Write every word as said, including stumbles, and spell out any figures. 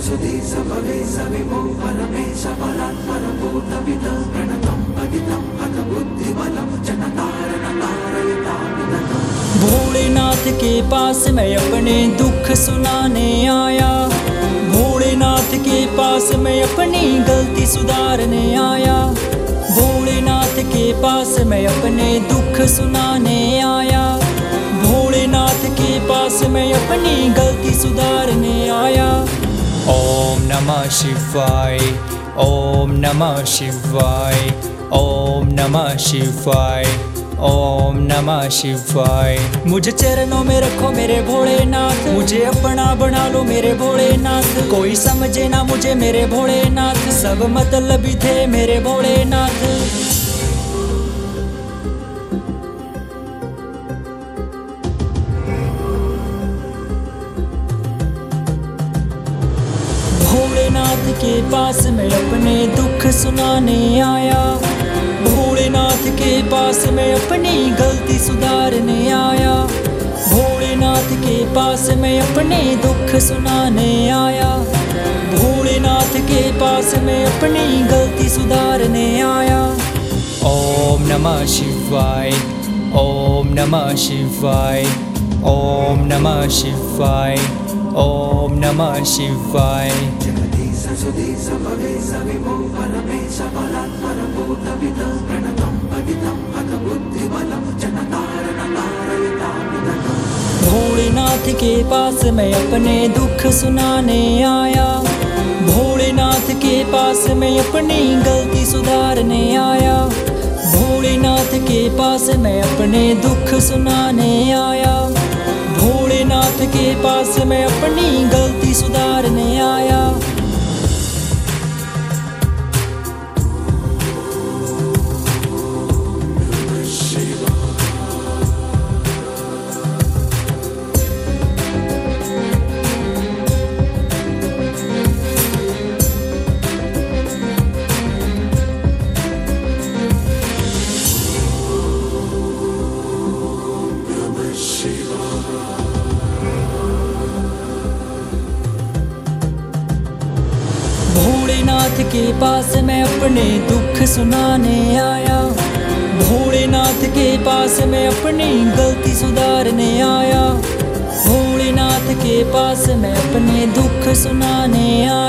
भोलेनाथ के पास मैं अपने दुख सुनाने आया। भोलेनाथ के पास मैं अपनी गलती सुधारने आया। भोलेनाथ के पास मैं अपने दुख सुनाने आया। भोलेनाथ के पास मैं अपनी गलती सुधारने आया। ओम नमः शिवाय, ओम नमः शिवाय, ओम नमः शिवाय, ओम नमः शिवाय। मुझे चरणों में रखो मेरे भोलेनाथ, मुझे अपना बना लो मेरे भोलेनाथ। कोई समझे ना मुझे मेरे भोलेनाथ, सब मतलबी थे मेरे भोलेनाथ। भोलेनाथ के पास मैं अपने दुख सुनाने आया। भोलेनाथ के पास मैं अपनी गलती सुधारने आया। भोलेनाथ के पास मैं अपने दुख सुनाने आया। भोलेनाथ के पास मैं अपनी गलती सुधारने आया। ओम नमः शिवाय, ओम नमः शिवाय, ओम नमः शिवाय, ओम नमः शिवाय। भोलेनाथ के पास मैं अपने दुख सुनाने आया। भोलेनाथ के पास मैं अपनी गलती सुधारने आया। भोलेनाथ के पास मैं अपने दुख सुनाने आया। भोलेनाथ के पास मैं अपनी गलती सुधारने आया। भोलेनाथ के पास मैं अपने दुख सुनाने आया। भोलेनाथ के पास मैं अपनी गलती सुधारने आया। भोलेनाथ के पास मैं अपने दुख सुनाने आया।